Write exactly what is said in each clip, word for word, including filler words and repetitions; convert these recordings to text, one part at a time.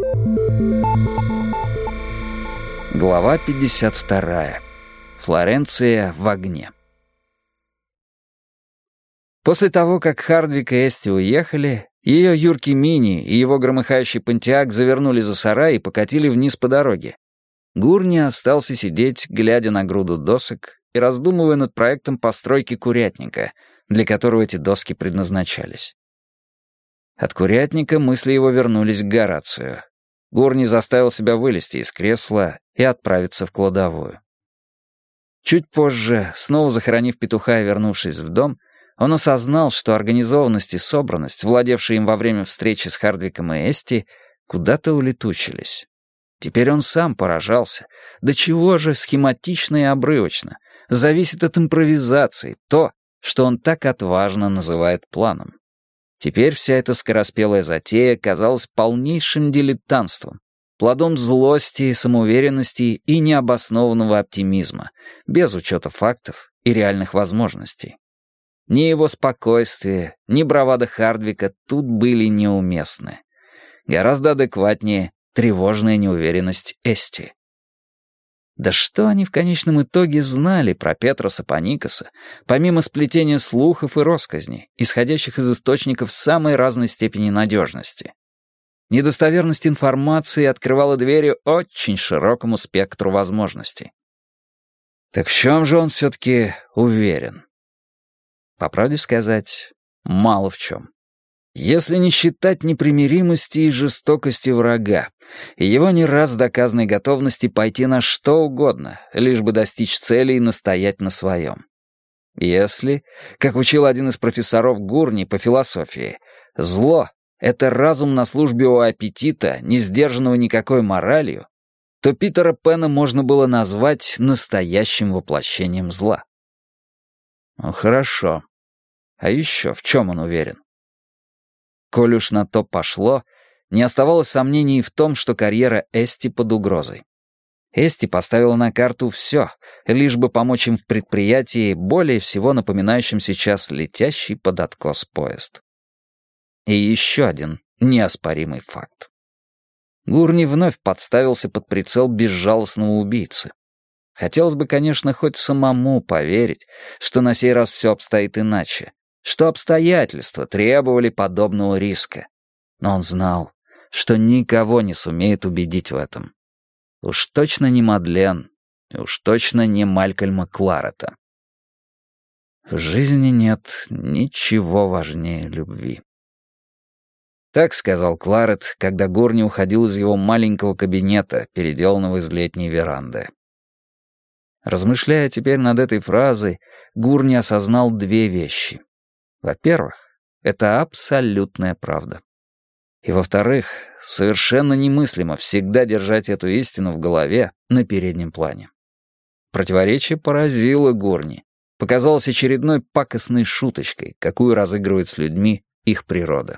Глава пятьдесят вторая. Флоренция в огне. После того, как Хардвик и Эсти уехали, ее юркий Мини и его громыхающий Понтиак завернули за сарай и покатили вниз по дороге. Гурни остался сидеть, глядя на груду досок и раздумывая над проектом постройки курятника, для которого эти доски предназначались. От курятника мысли его вернулись к Горацию. Гурни заставил себя вылезти из кресла и отправиться в кладовую. Чуть позже, снова захоронив петуха и вернувшись в дом, он осознал, что организованность и собранность, владевшие им во время встречи с Хардвиком и Эсти, куда-то улетучились. Теперь он сам поражался. До чего же схематично и обрывочно зависит от импровизации то, что он так отважно называет планом. Теперь вся эта скороспелая затея казалась полнейшим дилетантством, плодом злости, самоуверенности и необоснованного оптимизма, без учета фактов и реальных возможностей. Ни его спокойствие, ни бравада Хардвика тут были неуместны. Гораздо адекватнее тревожная неуверенность Эсти. Да что они в конечном итоге знали про Петроса Паникаса, помимо сплетения слухов и россказней, исходящих из источников самой разной степени надежности? Недостоверность информации открывала двери очень широкому спектру возможностей. Так в чем же он все-таки уверен? По правде сказать, мало в чем. Если не считать непримиримости и жестокости врага, и его не раз доказанной готовности пойти на что угодно, лишь бы достичь цели и настоять на своем. Если, как учил один из профессоров Гурни по философии, зло — это разум на службе у аппетита, не сдержанного никакой моралью, то Питера Пэна можно было назвать настоящим воплощением зла. Ну хорошо. А еще в чем он уверен? Коль уж на то пошло, не оставалось сомнений в том, что карьера Эсти под угрозой. Эсти поставила на карту все, лишь бы помочь им в предприятии, более всего напоминающем сейчас летящий под откос поезд. И еще один неоспоримый факт. Гурни вновь подставился под прицел безжалостного убийцы. Хотелось бы, конечно, хоть самому поверить, что на сей раз все обстоит иначе, что обстоятельства требовали подобного риска. Но он знал, что никого не сумеет убедить в этом. Уж точно не Мадлен, и уж точно не Малькольма Кларета. В жизни нет ничего важнее любви. Так сказал Кларет, когда Гурни уходил из его маленького кабинета, переделанного из летней веранды. Размышляя теперь над этой фразой, Гурни осознал две вещи. Во-первых, это абсолютная правда. И во-вторых, совершенно немыслимо всегда держать эту истину в голове на переднем плане. Противоречие поразило Гурни, показалось очередной пакостной шуточкой, какую разыгрывает с людьми их природа.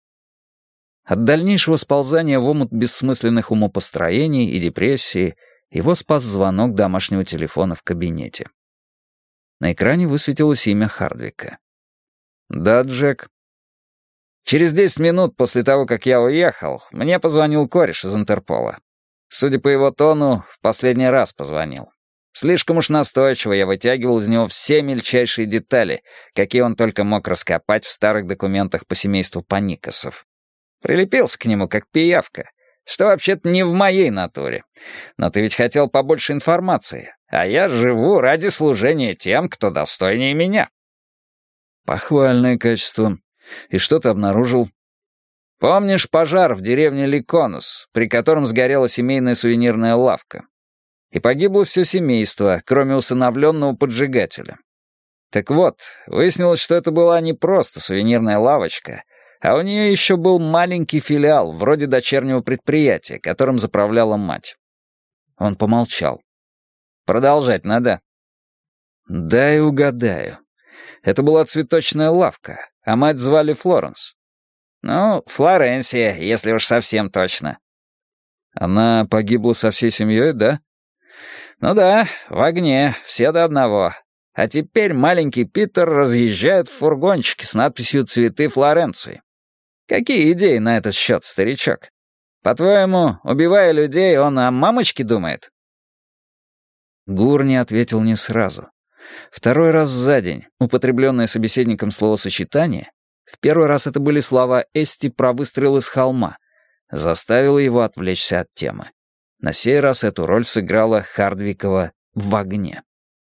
От дальнейшего сползания в омут бессмысленных умопостроений и депрессии его спас звонок домашнего телефона в кабинете. На экране высветилось имя Хардвика. «Да, Джек». «Через десять минут после того, как я уехал, мне позвонил кореш из Интерпола. Судя по его тону, в последний раз позвонил. Слишком уж настойчиво я вытягивал из него все мельчайшие детали, какие он только мог раскопать в старых документах по семейству Паникасов. Прилепился к нему, как пиявка, что вообще-то не в моей натуре. Но ты ведь хотел побольше информации, а я живу ради служения тем, кто достойнее меня». «Похвальное качество. И что ты обнаружил?» «Помнишь пожар в деревне Ликонус, при котором сгорела семейная сувенирная лавка? И погибло все семейство, кроме усыновленного поджигателя. Так вот, выяснилось, что это была не просто сувенирная лавочка, а у нее еще был маленький филиал, вроде дочернего предприятия, которым заправляла мать». Он помолчал. «Продолжать надо?» «Дай угадаю. Это была цветочная лавка, а мать звали Флоренс». «Ну, Флоренсия, если уж совсем точно». «Она погибла со всей семьей, да?» «Ну да, в огне, все до одного. А теперь маленький Питер разъезжает в фургончике с надписью «Цветы Флоренции». Какие идеи на этот счет, старичок?» По-твоему, убивая людей, он о мамочке думает?» Гурни ответил не сразу. Второй раз за день, употребленное собеседником словосочетание, в первый раз это были слова Эсти про выстрел из холма, заставило его отвлечься от темы. На сей раз эту роль сыграла Хардвикова в огне.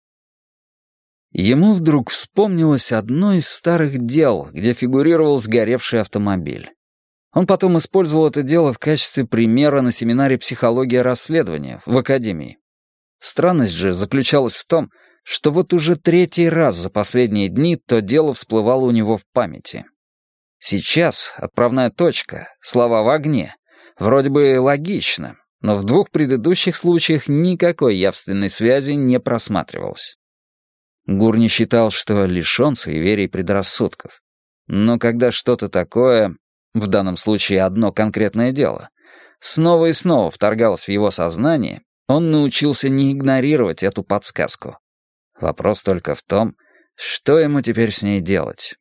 Ему вдруг вспомнилось одно из старых дел, где фигурировал сгоревший автомобиль. Он потом использовал это дело в качестве примера на семинаре «Психология расследования» в Академии. Странность же заключалась в том, что вот уже третий раз за последние дни то дело всплывало у него в памяти. Сейчас отправная точка, слова в огне, вроде бы логично, но в двух предыдущих случаях никакой явственной связи не просматривалось. Гурни считал, что лишен суеверий и предрассудков. Но когда что-то такое, в данном случае одно конкретное дело, снова и снова вторгалось в его сознание, он научился не игнорировать эту подсказку. Вопрос только в том, что ему теперь с ней делать.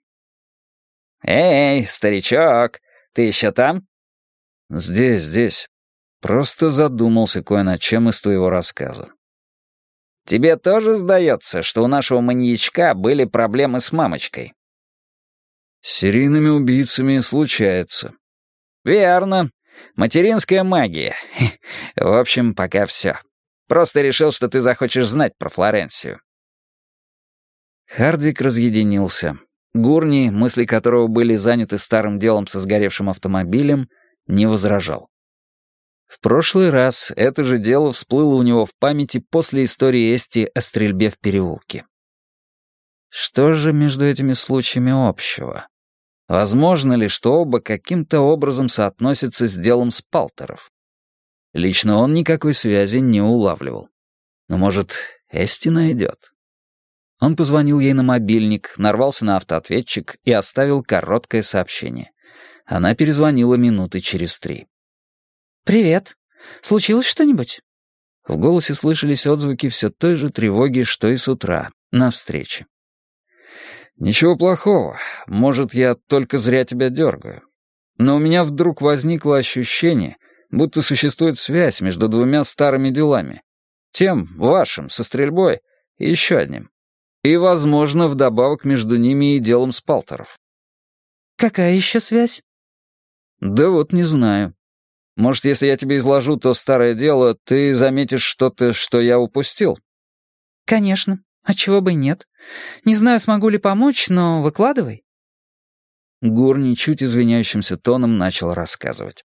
«Эй, старичок, ты еще там?» «Здесь, здесь. Просто задумался кое над чем из твоего рассказа». «Тебе тоже сдается, что у нашего маньячка были проблемы с мамочкой?» «С серийными убийцами случается». «Верно. Материнская магия. В общем, пока все. Просто решил, что ты захочешь знать про Флоренсию». Хардвик разъединился. Гурни, мысли которого были заняты старым делом со сгоревшим автомобилем, не возражал. В прошлый раз это же дело всплыло у него в памяти после истории Эсти о стрельбе в переулке. Что же между этими случаями общего? Возможно ли, что оба каким-то образом соотносятся с делом Спалтеров? Лично он никакой связи не улавливал. Но, может, Эсти найдет? Он позвонил ей на мобильник, нарвался на автоответчик и оставил короткое сообщение. Она перезвонила минуты через три. «Привет. Случилось что-нибудь?» В голосе слышались отзвуки все той же тревоги, что и с утра, на встрече. «Ничего плохого. Может, я только зря тебя дергаю. Но у меня вдруг возникло ощущение, будто существует связь между двумя старыми делами. Тем, вашим, со стрельбой, и еще одним. И, возможно, вдобавок между ними и делом Спалтеров». «Какая еще связь?» «Да вот не знаю. Может, если я тебе изложу то старое дело, ты заметишь что-то, что я упустил?» «Конечно. Отчего бы и нет. Не знаю, смогу ли помочь, но выкладывай». Гурни чуть извиняющимся тоном начал рассказывать.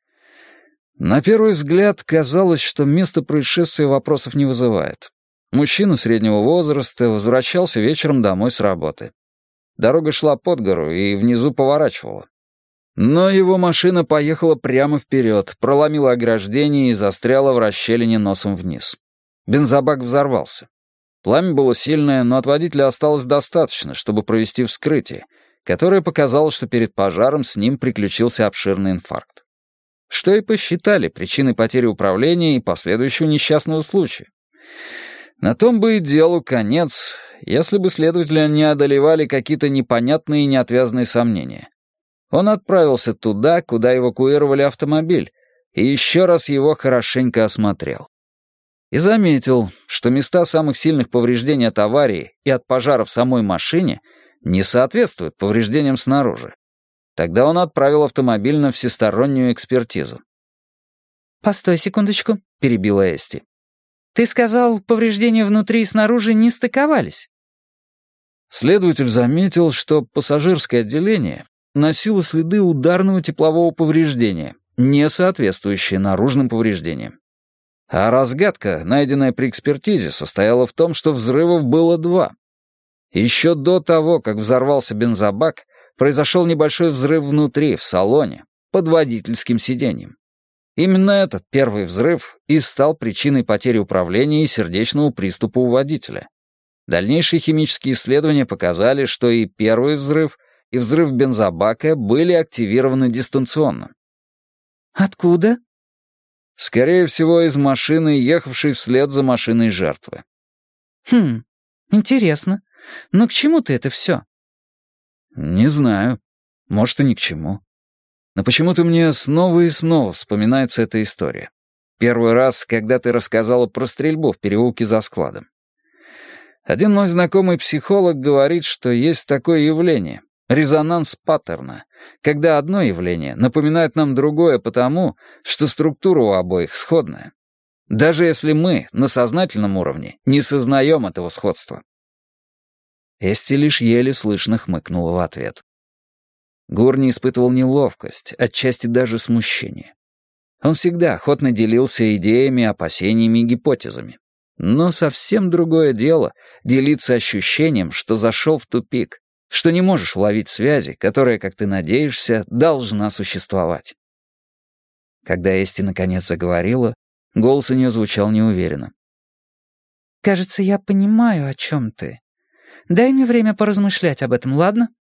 На первый взгляд казалось, что место происшествия вопросов не вызывает. Мужчина среднего возраста возвращался вечером домой с работы. Дорога шла под гору и внизу поворачивала. Но его машина поехала прямо вперед, проломила ограждение и застряла в расщелине носом вниз. Бензобак взорвался. Пламя было сильное, но от водителя осталось достаточно, чтобы провести вскрытие, которое показало, что перед пожаром с ним приключился обширный инфаркт. Что и посчитали причиной потери управления и последующего несчастного случая. На том бы и делу конец, если бы следователя не одолевали какие-то непонятные и неотвязные сомнения. Он отправился туда, куда эвакуировали автомобиль, и еще раз его хорошенько осмотрел. И заметил, что места самых сильных повреждений от аварии и от пожара в самой машине не соответствуют повреждениям снаружи. Тогда он отправил автомобиль на всестороннюю экспертизу. «Постой секундочку», — перебила Эсти. «Ты сказал, повреждения внутри и снаружи не стыковались?» Следователь заметил, что пассажирское отделение носило следы ударного теплового повреждения, не соответствующие наружным повреждениям. А разгадка, найденная при экспертизе, состояла в том, что взрывов было два. Еще до того, как взорвался бензобак, произошел небольшой взрыв внутри, в салоне, под водительским сиденьем. Именно этот первый взрыв и стал причиной потери управления и сердечного приступа у водителя. Дальнейшие химические исследования показали, что и первый взрыв, и взрыв бензобака были активированы дистанционно. «Откуда?» Скорее всего, из машины, ехавшей вслед за машиной жертвы. «Хм, интересно. Но к чему ты это все?» «Не знаю. Может, и ни к чему». Но почему-то мне снова и снова вспоминается эта история. Первый раз, когда ты рассказала про стрельбу в переулке за складом. Один мой знакомый психолог говорит, что есть такое явление — резонанс паттерна, когда одно явление напоминает нам другое потому, что структура у обоих сходная. Даже если мы на сознательном уровне не сознаем этого сходства. Эсти лишь еле слышно хмыкнула в ответ. Гурни испытывал неловкость, отчасти даже смущение. Он всегда охотно делился идеями, опасениями и гипотезами. Но совсем другое дело — делиться ощущением, что зашел в тупик, что не можешь уловить связи, которая, как ты надеешься, должна существовать. Когда Эсти наконец заговорила, голос у нее звучал неуверенно. «Кажется, я понимаю, о чем ты. Дай мне время поразмышлять об этом, ладно?»